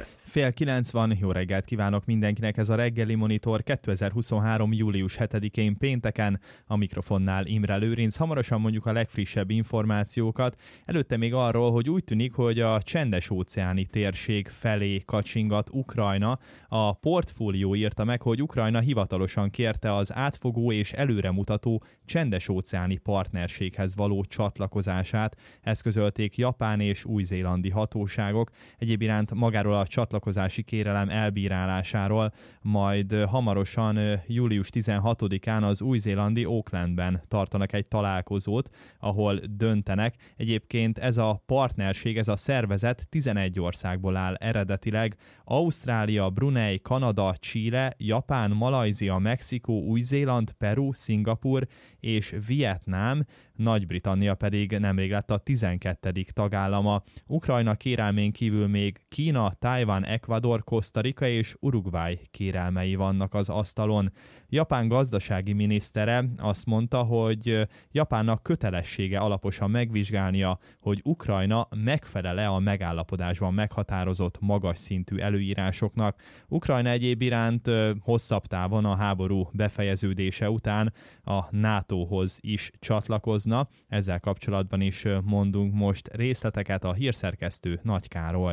Fél 9 van, jó reggelt kívánok mindenkinek, ez a reggeli monitor 2023. július 7-én pénteken, a mikrofonnál Imre Lőrinc. Hamarosan mondjuk a legfrissebb információkat, előtte még arról, hogy úgy tűnik, hogy a csendes-óceáni térség felé kacsingat Ukrajna. A Portfólió írta meg, hogy Ukrajna hivatalosan kérte az átfogó és előremutató csendes-óceáni partnerséghez való csatlakozását. Ezt közölték japán és új-zélandi hatóságok. Egyéb iránt magáról a csatlakozási kérelem elbírálásáról majd hamarosan július 16-án az új-zélandi Aucklandben tartanak egy találkozót, ahol döntenek. Egyébként ez a partnerség, ez a szervezet 11 országból áll eredetileg. Ausztrália, Brunei, Kanada, Chile, Japán, Malajzia, Mexikó, Új-Zéland, Peru, Szingapur és Vietnám, Nagy-Britannia pedig nemrég lett a 12. tagállama. Ukrajna kérelmén kívül még Kína, Tajvan, Ecuador, Costa Rica és Uruguay kérelmei vannak az asztalon. Japán gazdasági minisztere azt mondta, hogy Japánnak kötelessége alaposan megvizsgálnia, hogy Ukrajna megfelel-e a megállapodásban meghatározott magas szintű előírásoknak. Ukrajna egyéb iránt hosszabb távon a háború befejeződése után a NATO-hoz is csatlakozna. Ezzel kapcsolatban is mondunk most részleteket, a hírszerkesztő Nagy Károly.